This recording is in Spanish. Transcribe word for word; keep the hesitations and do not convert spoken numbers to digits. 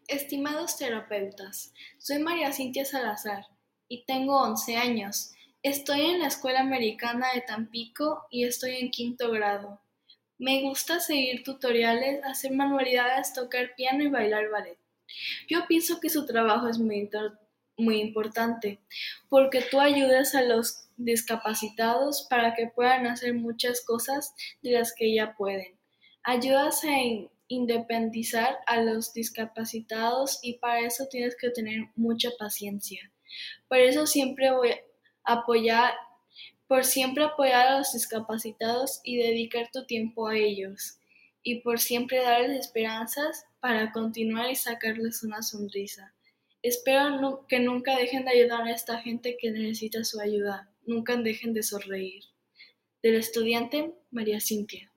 Estimados terapeutas, soy María Cintia Salazar y tengo once años. Estoy en la Escuela Americana de Tampico y estoy en quinto grado. Me gusta seguir tutoriales, hacer manualidades, tocar piano y bailar ballet. Yo pienso que su trabajo es muy, muy importante porque tú ayudas a los discapacitados para que puedan hacer muchas cosas de las que ya pueden. Ayudas a in- independizar a los discapacitados y para eso tienes que tener mucha paciencia. Por eso siempre voy a apoyar, por siempre apoyar a los discapacitados y dedicar tu tiempo a ellos, y por siempre darles esperanzas para continuar y sacarles una sonrisa. Espero nu- que nunca dejen de ayudar a esta gente que necesita su ayuda, nunca dejen de sonreír. Del estudiante María Cintia.